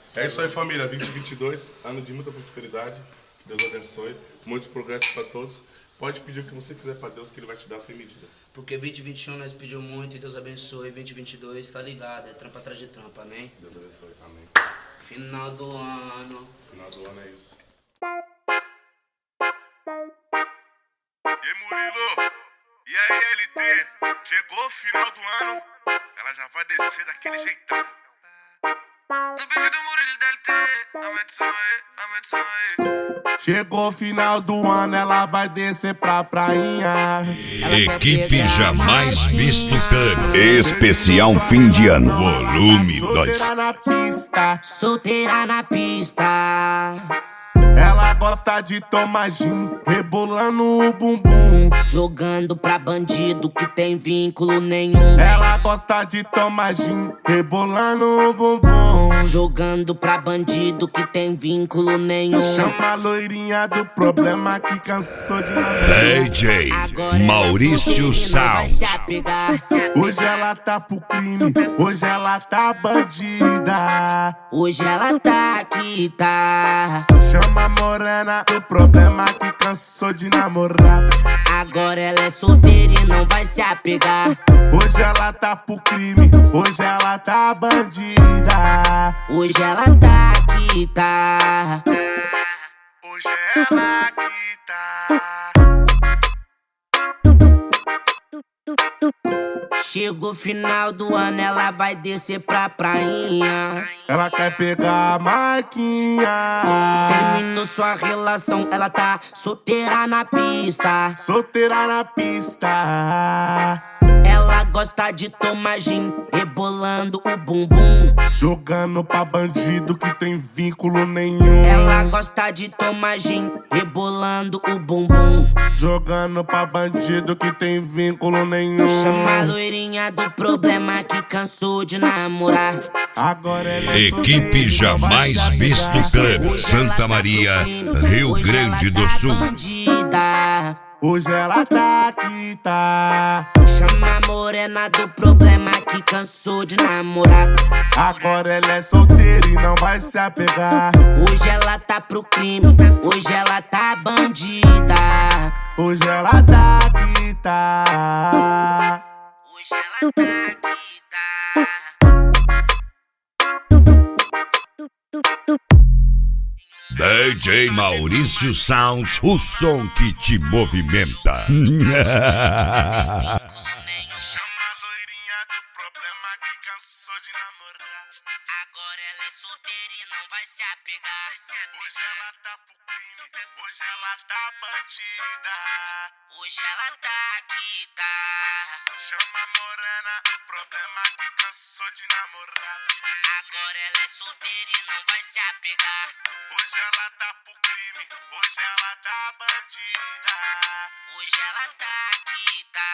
É isso aí, família. 2022, ano de muita prosperidade. Deus abençoe. Muitos progressos para todos. Pode pedir o que você quiser para Deus, que Ele vai te dar sem medida. Porque 2021 nós pedimos muito e Deus abençoe. 2022, tá ligado? É trampa atrás de trampa, amém? Deus abençoe. Amém. Final do ano. Final do ano é isso. E Murilo, e aí LT, chegou o final do ano, ela já vai descer daquele jeitão. No vídeo do Murilo da LT, aumenta o som aí. Chegou o final do ano, ela vai descer pra prainha. Equipe Jamais Visto Club. Especial fim de ano. Volume 2. Solteira na pista, Solteira na pista. ela gosta de tomar gin, rebolando o bumbum. Jogando pra bandido que tem vínculo nenhum. Ela gosta de tomar gin, rebolando o bumbum. Jogando pra bandido que tem vínculo nenhum. Chama a loirinha do problema que cansou de namorar. DJ Agora ela Maurício solteira, não vai se Sound. apegar. Hoje ela tá pro crime, hoje ela tá bandida. Hoje ela tá aqui, tá. Chama a morena do problema que cansou de namorar. Agora ela é solteira e não vai se apegar. Hoje ela tá pro crime, hoje ela tá bandida. Hoje ela tá aqui, tá. Hoje é ela que tá. Chegou o final do ano, ela vai descer pra prainha. Ela quer pegar a marquinha. Terminou sua relação, ela tá solteira na pista. Solteira na pista, Ela gosta de tomar gin, rebolando o bumbum. jogando pra bandido que tem vínculo nenhum. Ela gosta de tomar gin, rebolando o bumbum. Jogando pra bandido que tem vínculo nenhum. Chama a loirinha do problema que cansou de namorar. Agora ela é solteira Equipe e não vai Jamais se Visto apegar. Club. Santa Maria, Rio Hoje Grande ela do tá Sul. bandida. Hoje ela tá aqui, tá. Chama a morena do problema que cansou de namorar. Agora ela é solteira e não vai se apegar. Hoje ela tá pro crime, hoje ela tá bandida. Hoje ela tá aqui, tá. Hoje ela tá aqui, tá. DJ Maurício Sound, o som que te movimenta. Chama a loirinha do problema que cansou de namorar. Agora ela é solteira e não vai se apegar. Hoje ela tá pro crime, hoje ela tá bandida. Hoje ela tá aqui, tá. Chama a morena do problema que cansou de namorar. Agora ela é solteira e não vai se apegar. Hoje ela tá pro crime, hoje ela tá bandida. Hoje ela tá aqui, tá.